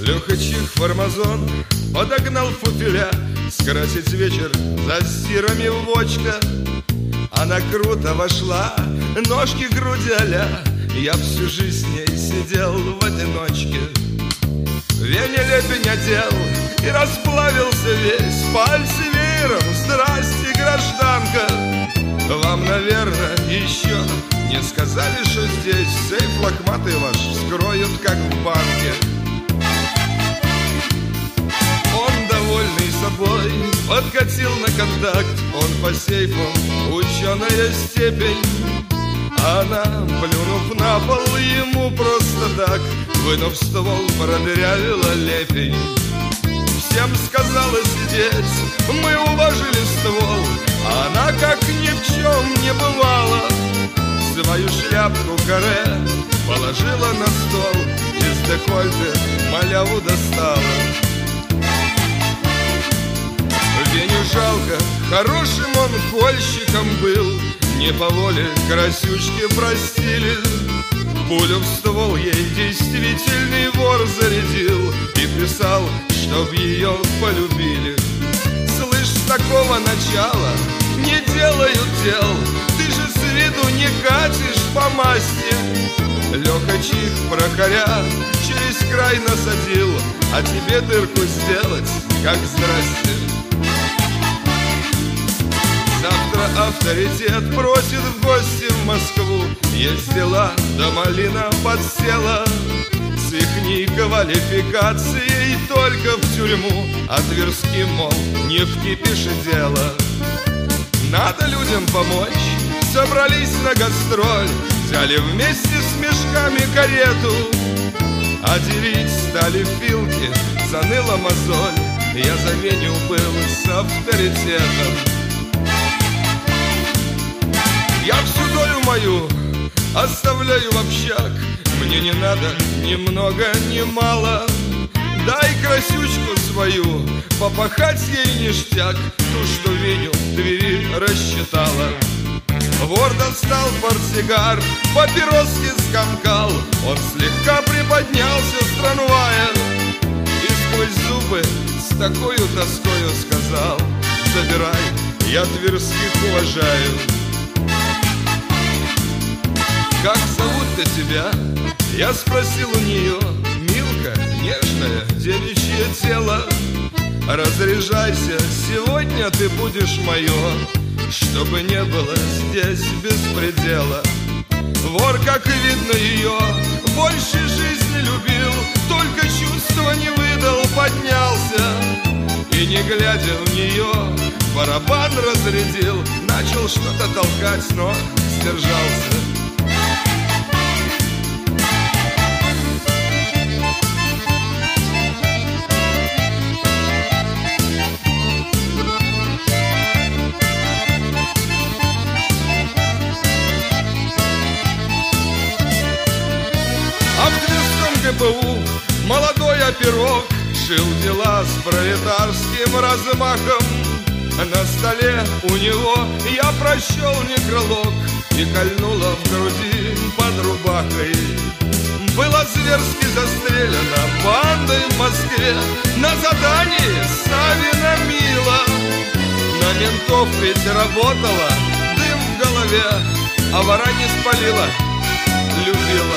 Леха чих фармазон подогнал футиля скрасить вечер за стирами вочка. Она круто вошла, ножки, груди а-ля. Я всю жизнь с ней сидел в одиночке. Вене лепень одел и расплавился весь. Пальцы веером, здрасте, гражданка. Вам, наверное, еще не сказали, что здесь сейф лохматый ваш вскроют, как в банке. Он, довольный собой, подкатил на контакт. Он по сейфу ученая степень. Она, плюнув на пол, ему просто так, вынув ствол, продырявила лепень. Всем сказала сидеть, мы уложили ствол. Она, как ни в чем не бывало, свою шляпку каре положила на стол. Из декольте маляву достала. Веню жалко, хорошим он кольщиком был. Не по воле красючки простили. Пулю в ствол ей действительный вор зарядил и писал, чтоб ее полюбили. Слышь, такого начала не делают дел. Ты же с виду не катишь по масти. Леха чих прохоря через край насадил, а тебе дырку сделать, как здрасте. Завтра авторитет просит в гости в Москву. Есть дела, да малина подсела. С ихней квалификацией только в тюрьму. А Тверским, мол, не в кипише дело. Надо людям помочь, собрались на гастроль. Взяли вместе с мешками карету. А делить стали вилки, заныла мозоль. Я за Веню был с авторитетом. Я всю долю мою оставляю в общак. Мне не надо ни много, ни мало. Дай красючку свою, попахать ей ништяк. Ту, что Веню в двери рассчитала. Вор достал портсигар, папироски скомкал. Он слегка приподнялся с трамвая и сквозь зубы с такою тоскою сказал: забирай, я тверских уважаю. Как зовут-то тебя? Я спросил у нее. Милка, нежное девичье тело. Разряжайся, сегодня ты будешь мое, чтобы не было здесь беспредела. Вор, как и видно, ее больше жизни любил, только чувства не выдал, поднялся и, не глядя в нее, барабан разрядил. Начал что-то толкать, но сдержался. ГПУ молодой оперок шил дела с пролетарским размахом. На столе у него я прочел некролог и кольнула в груди под рубахой. Была зверски застрелена бандой в Москве на задании Савина Мила. На ментов ведь работала, дым в голове, а вора не спалила, любила.